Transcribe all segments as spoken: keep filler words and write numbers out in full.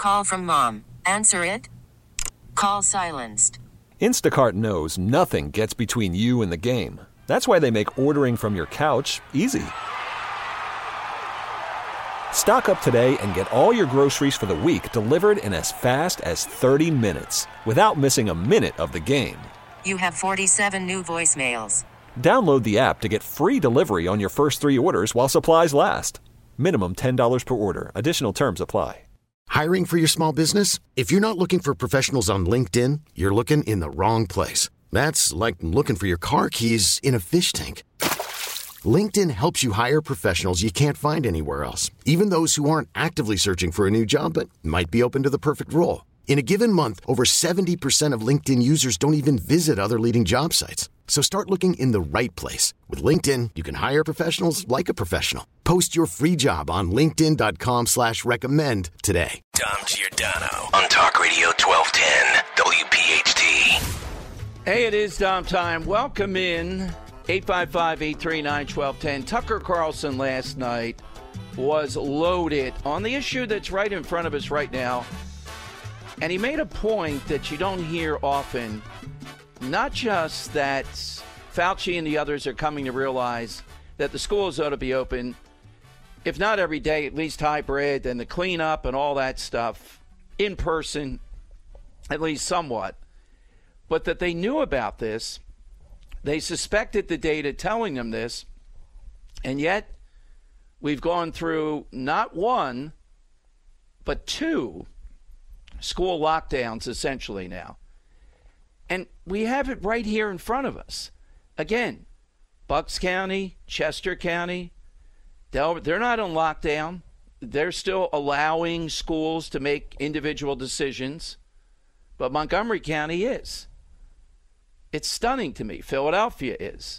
Call from mom. Answer it. Call silenced. Instacart knows nothing gets between you and the game. That's why they make ordering from your couch easy. Stock up today and get all your groceries for the week delivered in as fast as thirty minutes without missing a minute of the game. You have forty-seven new voicemails. Download the app to get free delivery on your first three orders while supplies last. Minimum ten dollars per order. Additional terms apply. Hiring for your small business? If you're not looking for professionals on LinkedIn, you're looking in the wrong place. That's like looking for your car keys in a fish tank. LinkedIn helps you hire professionals you can't find anywhere else, even those who aren't actively searching for a new job but might be open to the perfect role. In a given month, over seventy percent of LinkedIn users don't even visit other leading job sites. So start looking in the right place. With LinkedIn, you can hire professionals like a professional. Post your free job on linkedin.com slash recommend today. Dom Giordano on Talk Radio twelve ten W P H T. Hey, it is Dom time. Welcome in. eight five five, eight three nine, one two one zero. Tucker Carlson last night was loaded on the issue that's right in front of us right now. And he made a point that you don't hear often. Not just that Fauci and the others are coming to realize that the schools ought to be open, if not every day, at least hybrid, and the cleanup and all that stuff in person, at least somewhat. But that they knew about this. They suspected the data telling them this. And yet we've gone through not one, but two school lockdowns essentially now. And we have it right here in front of us. Again, Bucks County, Chester County, Delaware, they're not on lockdown. They're still allowing schools to make individual decisions. But Montgomery County is. It's stunning to me. Philadelphia is.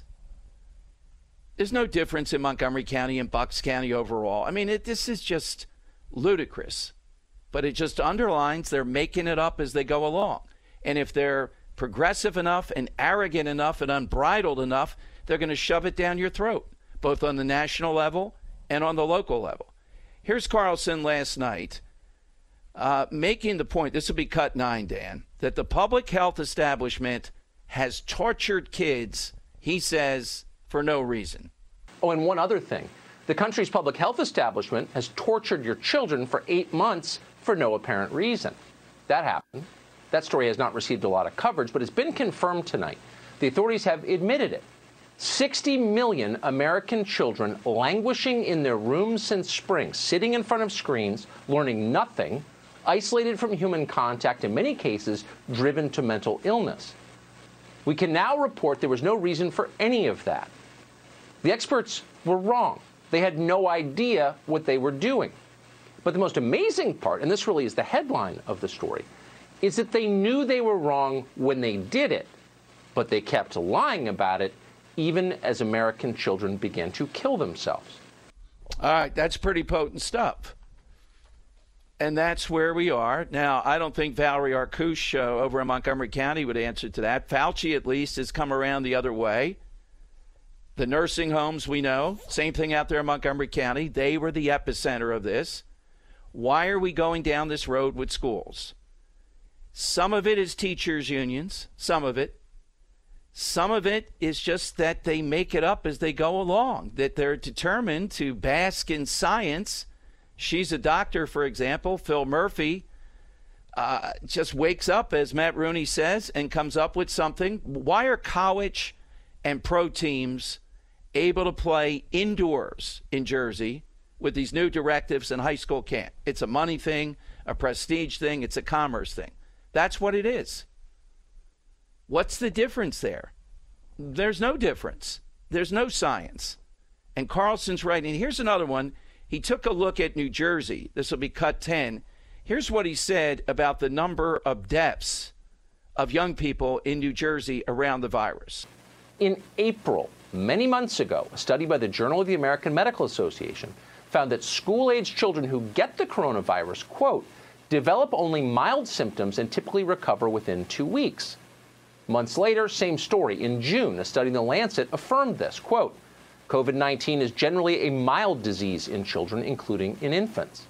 There's no difference in Montgomery County and Bucks County overall. I mean, it, this is just ludicrous. But it just underlines they're making it up as they go along. And if they're progressive enough and arrogant enough and unbridled enough, they're going to shove it down your throat, both on the national level and on the local level. Here's Carlson last night uh, making the point, this will be cut nine, Dan, that the public health establishment has tortured kids, he says, for no reason. Oh, and one other thing. The country's public health establishment has tortured your children for eight months for no apparent reason. That happened. That story has not received a lot of coverage, but it's been confirmed tonight. The authorities have admitted it. sixty million American children languishing in their rooms since spring, sitting in front of screens, learning nothing, isolated from human contact, in many cases driven to mental illness. We can now report there was no reason for any of that. The experts were wrong. They had no idea what they were doing. But the most amazing part, and this really is the headline of the story, is that they knew they were wrong when they did it, but they kept lying about it even as American children began to kill themselves. All right, that's pretty potent stuff. And that's where we are. Now, I don't think Valerie Arkush uh, over in Montgomery County would answer to that. Fauci, at least, has come around the other way. The nursing homes, we know, same thing out there in Montgomery County. They were the epicenter of this. Why are we going down this road with schools? Some of it is teachers' unions, some of it. Some of it is just that they make it up as they go along, that they're determined to bask in science. She's a doctor, for example. Phil Murphy uh, just wakes up, as Matt Rooney says, and comes up with something. Why are college and pro teams able to play indoors in Jersey with these new directives and high school can't? It's a money thing, a prestige thing, it's a commerce thing. That's what it is. What's the difference there? There's no difference. There's no science. And Carlson's right. And here's another one. He took a look at New Jersey. This will be cut ten. Here's what he said about the number of deaths of young people in New Jersey around the virus. In April, many months ago, a study by the Journal of the American Medical Association found that school-aged children who get the coronavirus, quote, develop only mild symptoms and typically recover within two weeks. Months later, same story. In June, a study in The Lancet affirmed this, quote, COVID nineteen is generally a mild disease in children, including in infants.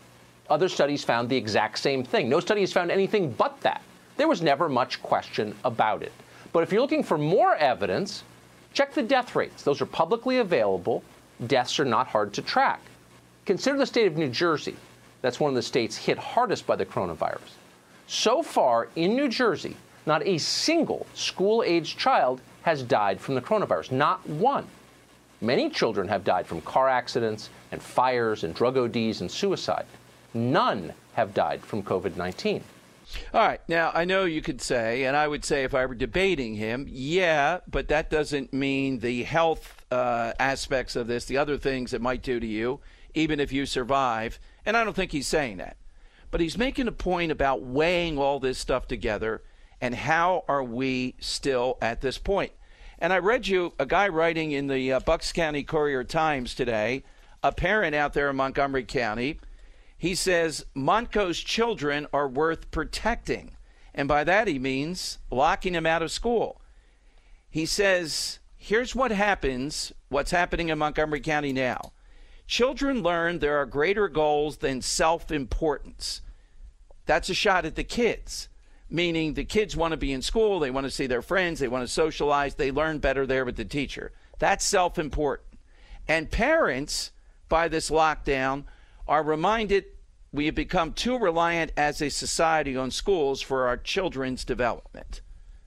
Other studies found the exact same thing. No study has found anything but that. There was never much question about it. But if you're looking for more evidence, check the death rates. Those are publicly available. Deaths are not hard to track. Consider the state of New Jersey. That's one of the states hit hardest by the coronavirus. So far in New Jersey, not a single school-aged child has died from the coronavirus. Not one. Many children have died from car accidents and fires and drug O Ds and suicide. None have died from COVID nineteen. All right. Now, I know you could say, and I would say if I were debating him, yeah, but that doesn't mean the health uh, aspects of this, the other things it might do to you, even if you survive. And I don't think he's saying that. But he's making a point about weighing all this stuff together and how are we still at this point. And I read you a guy writing in the uh, Bucks County Courier-Times today, a parent out there in Montgomery County. He says Montco's children are worth protecting. And by that he means locking them out of school. He says, here's what happens, what's happening in Montgomery County now. Children learn there are greater goals than self-importance. That's a shot at the kids, meaning the kids want to be in school, they want to see their friends, they want to socialize, they learn better there with the teacher. That's self-important. And parents, by this lockdown, are reminded we have become too reliant as a society on schools for our children's development.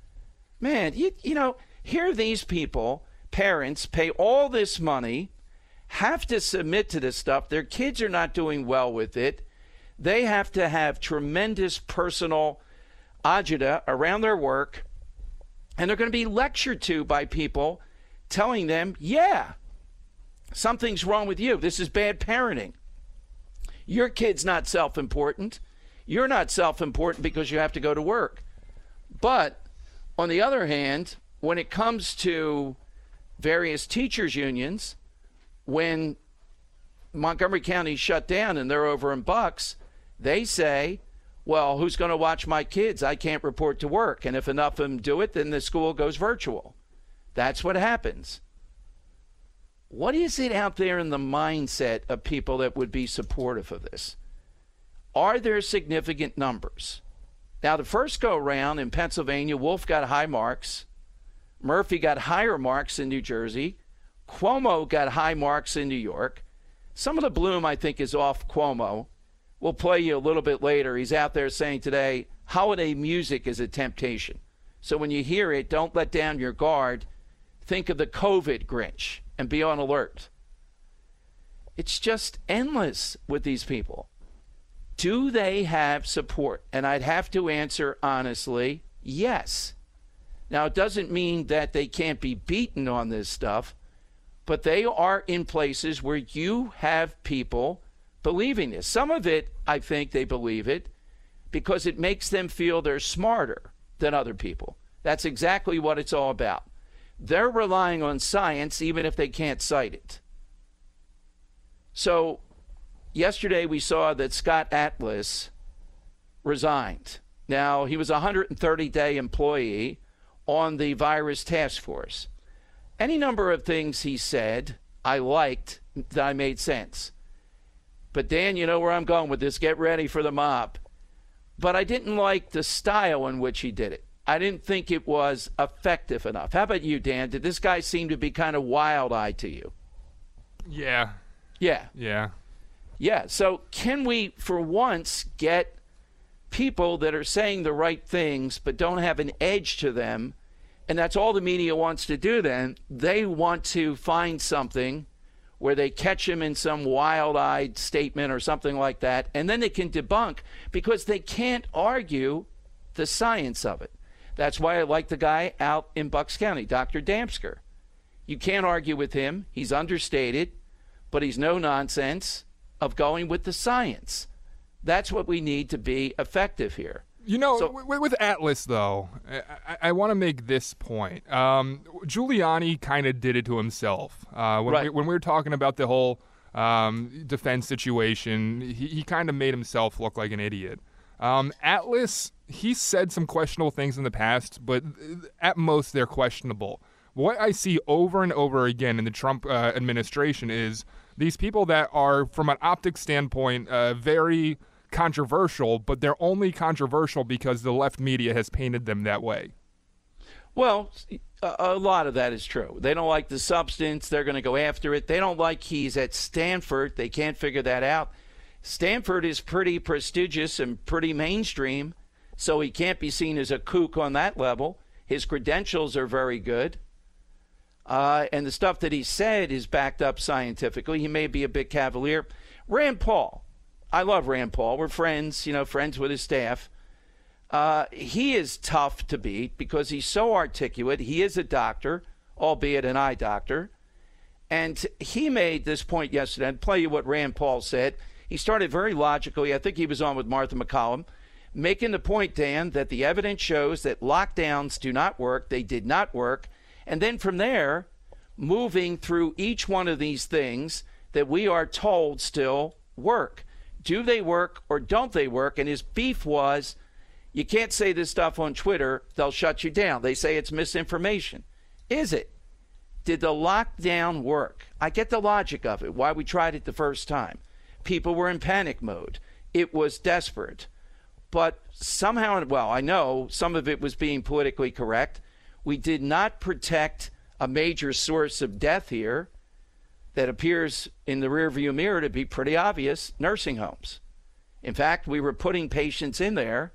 Man, you, you know, here these people, parents, pay all this money, have to submit to this stuff. Their kids are not doing well with it. They have to have tremendous personal agita around their work, and they're going to be lectured to by people telling them, yeah, something's wrong with you. This is bad parenting. Your kid's not self-important. You're not self-important because you have to go to work. But on the other hand, when it comes to various teachers' unions, when Montgomery County shut down and they're over in Bucks, they say, well, who's going to watch my kids? I can't report to work. And if enough of them do it, then the school goes virtual. That's what happens. What is it out there in the mindset of people that would be supportive of this? Are there significant numbers? Now, the first go around in Pennsylvania, Wolf got high marks. Murphy got higher marks in New Jersey. Cuomo got high marks in New York. Some of the bloom, I think, is off Cuomo. We'll play you a little bit later. He's out there saying today, holiday music is a temptation. So when you hear it, don't let down your guard. Think of the COVID Grinch and be on alert. It's just endless with these people. Do they have support? And I'd have to answer honestly, yes. Now, it doesn't mean that they can't be beaten on this stuff, but they are in places where you have people believing this. Some of it, I think they believe it because it makes them feel they're smarter than other people. That's exactly what it's all about. They're relying on science even if they can't cite it. So yesterday we saw that Scott Atlas resigned. Now, he was a one hundred thirty day employee on the virus task force. Any number of things he said I liked that I made sense. But Dan, you know where I'm going with this. Get ready for the mob. But I didn't like the style in which he did it. I didn't think it was effective enough. How about you, Dan? Did this guy seem to be kind of wild-eyed to you? Yeah. Yeah. Yeah. Yeah. So can we, for once, get people that are saying the right things but don't have an edge to them? And that's all the media wants to do then. They want to find something where they catch him in some wild-eyed statement or something like that, and then they can debunk because they can't argue the science of it. That's why I like the guy out in Bucks County, Doctor Damsker. You can't argue with him. He's understated, but he's no nonsense of going with the science. That's what we need to be effective here. You know, So- with, with Atlas, though, I, I want to make this point. Um, Giuliani kind of did it to himself. Uh, when, Right. we, when we were talking about the whole um, defense situation, he, he kind of made himself look like an idiot. Um, Atlas, he said some questionable things in the past, but at most they're questionable. What I see over and over again in the Trump uh, administration is these people that are, from an optics standpoint, uh, very controversial, but they're only controversial because the left media has painted them that way. Well, a, a lot of that is true. They don't like the substance. They're going to go after it. They don't like he's at Stanford. They can't figure that out. Stanford is pretty prestigious and pretty mainstream, so he can't be seen as a kook on that level. His credentials are very good. Uh, and the stuff that he said is backed up scientifically. He may be a bit cavalier. Rand Paul. I love Rand Paul. We're friends, you know, friends with his staff. Uh, he is tough to beat because he's so articulate. He is a doctor, albeit an eye doctor. And he made this point yesterday. I'll play you what Rand Paul said. He started very logically. I think he was on with Martha McCallum, making the point, Dan, that the evidence shows that lockdowns do not work. They did not work. And then from there, moving through each one of these things that we are told still work. Do they work or don't they work? And his beef was, you can't say this stuff on Twitter. They'll shut you down. They say it's misinformation. Is it? Did the lockdown work? I get the logic of it, why we tried it the first time. People were in panic mode. It was desperate. But somehow, well, I know some of it was being politically correct. We did not protect a major source of death here that appears in the rearview mirror to be pretty obvious, nursing homes. In fact, we were putting patients in there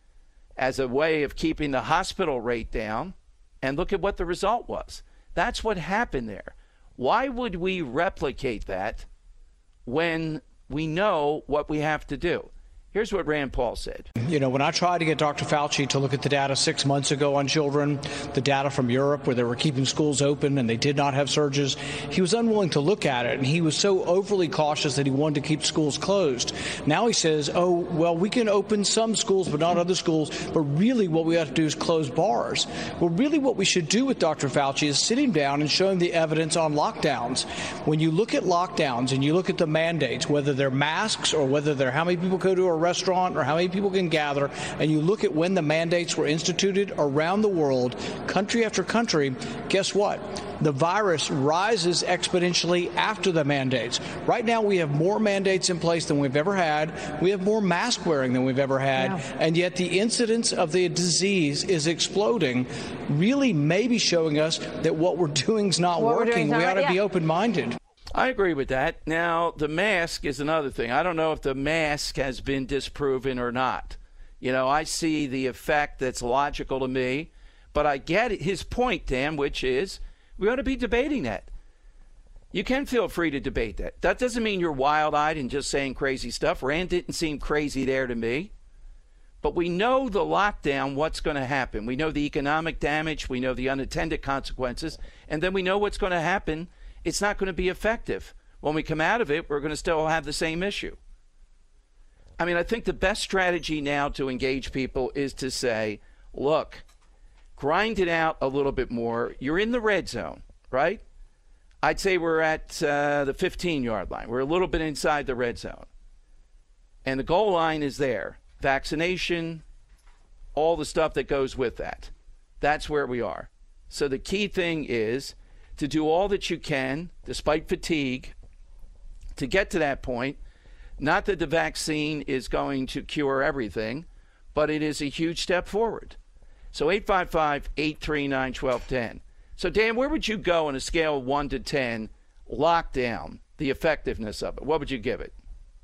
as a way of keeping the hospital rate down, and look at what the result was. That's what happened there. Why would we replicate that when we know what we have to do? Here's what Rand Paul said. You know, when I tried to get Doctor Fauci to look at the data six months ago on children, the data from Europe where they were keeping schools open and they did not have surges, he was unwilling to look at it. And he was so overly cautious that he wanted to keep schools closed. Now he says, oh, well, we can open some schools, but not other schools. But really what we have to do is close bars. Well, really what we should do with Doctor Fauci is sit him down and show him the evidence on lockdowns. When you look at lockdowns and you look at the mandates, whether they're masks or whether they're how many people go to a restaurant or how many people can gather, and you look at when the mandates were instituted around the world, country after country, guess what? The virus rises exponentially after the mandates. Right now we have more mandates in place than we've ever had. We have more mask wearing than we've ever had. Yeah. And yet the incidence of the disease is exploding, really maybe showing us that what we're doing is not what working. We ought to yeah. be open-minded. I agree with that. Now, the mask is another thing. I don't know if the mask has been disproven or not. You know, I see the effect that's logical to me, but I get his point, Dan, which is we ought to be debating that. You can feel free to debate that. That doesn't mean you're wild-eyed and just saying crazy stuff. Rand didn't seem crazy there to me. But we know the lockdown, what's going to happen. We know the economic damage. We know the unintended consequences. And then we know what's going to happen. It's not going to be effective. When we come out of it, we're going to still have the same issue. I mean, I think the best strategy now to engage people is to say, look, grind it out a little bit more. You're in the red zone, right? I'd say we're at uh, the fifteen-yard line. We're a little bit inside the red zone. And the goal line is there. Vaccination, all the stuff that goes with that. That's where we are. So the key thing is to do all that you can, despite fatigue, to get to that point. Not that the vaccine is going to cure everything, but it is a huge step forward. So eight five five, eight three nine, one two one zero. So, Dan, where would you go on a scale of one to ten, lockdown, the effectiveness of it? What would you give it?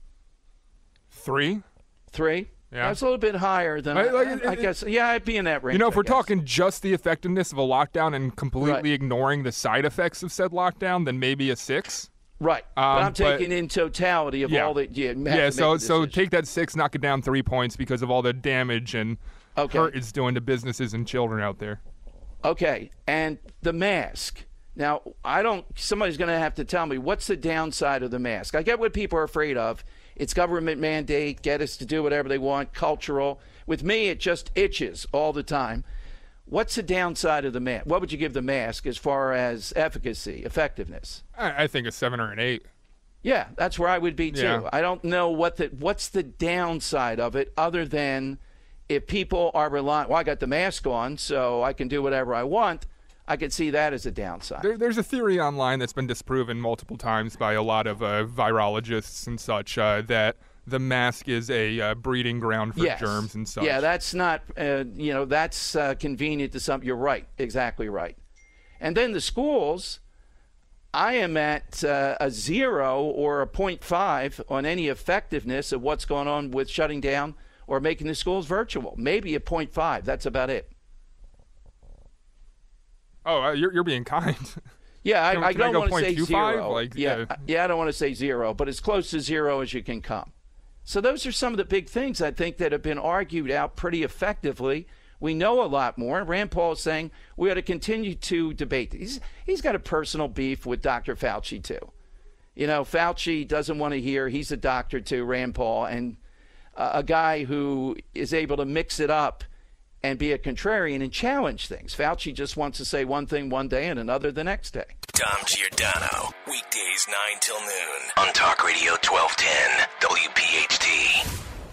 Three. Three? Yeah. That's a little bit higher than, I, like, I, it, I guess. Yeah, I'd be in that range. You know, if I we're guess. talking just the effectiveness of a lockdown and completely Right. ignoring the side effects of said lockdown, then maybe a six. Right. Um, but I'm but- taking in totality of Yeah. all that you have Yeah, to so make a so decision. take that six, knock it down three points because of all the damage and Okay. hurt it's doing to businesses and children out there. Okay, and the mask. Now, I don't, somebody's going to have to tell me, what's the downside of the mask? I get what people are afraid of. It's government mandate, get us to do whatever they want, cultural. With me, it just itches all the time. What's the downside of the mask? What would you give the mask as far as efficacy, effectiveness? I, I think a seven or an eight. Yeah, that's where I would be too. Yeah. I don't know what the what's the downside of it other than if people are relying, well, I got the mask on, so I can do whatever I want. I could see that as a downside. There, there's a theory online that's been disproven multiple times by a lot of uh, virologists and such uh, that the mask is a uh, breeding ground for yes. germs and such. Yeah, that's not, uh, you know, that's uh, convenient to some. You're right, exactly right. And then the schools, I am at uh, a zero or a point five on any effectiveness of what's going on with shutting down or making the schools virtual. Maybe a point five. That's about it. Oh, uh, you're you're being kind. Yeah, I, can, I can I don't want to say zero. Like, yeah, yeah. yeah, I don't want to say zero, but as close to zero as you can come. So those are some of the big things I think that have been argued out pretty effectively. We know a lot more. Rand Paul is saying we ought to continue to debate. He's he's got a personal beef with Doctor Fauci too. You know, Fauci doesn't want to hear. He's a doctor too, Rand Paul, and uh, a guy who is able to mix it up and be a contrarian and challenge things. Fauci just wants to say one thing one day and another the next day. Dom Giordano, weekdays nine till noon on Talk Radio twelve ten W P H T.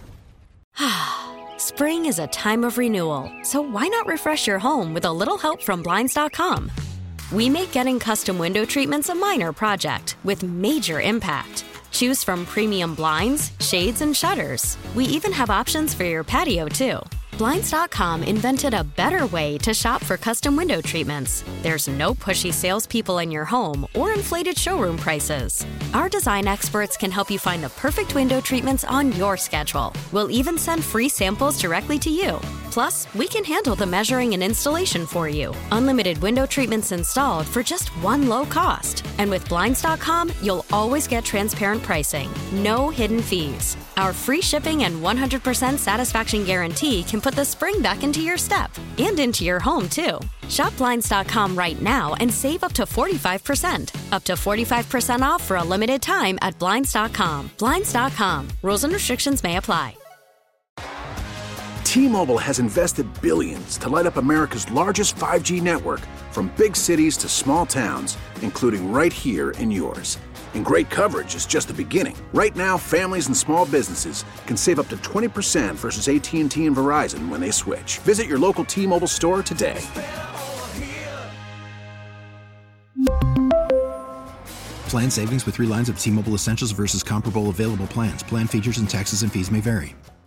Spring is a time of renewal, so why not refresh your home with a little help from Blinds dot com? We make getting custom window treatments a minor project with major impact. Choose from premium blinds, shades, and shutters. We even have options for your patio, too. Blinds dot com invented a better way to shop for custom window treatments. There's no pushy salespeople in your home or inflated showroom prices. Our design experts can help you find the perfect window treatments on your schedule. We'll even send free samples directly to you. Plus, we can handle the measuring and installation for you. Unlimited window treatments installed for just one low cost. And with Blinds dot com, you'll always get transparent pricing. No hidden fees. Our free shipping and one hundred percent satisfaction guarantee can put the spring back into your step and into your home, too. Shop Blinds dot com right now and save up to forty-five percent. Up to forty-five percent off for a limited time at Blinds dot com. Blinds dot com. Rules and restrictions may apply. T-Mobile has invested billions to light up America's largest five G network, from big cities to small towns, including right here in yours. And great coverage is just the beginning. Right now, families and small businesses can save up to twenty percent versus A T and T and Verizon when they switch. Visit your local T-Mobile store today. Plan savings with three lines of T-Mobile Essentials versus comparable available plans. Plan features and taxes and fees may vary.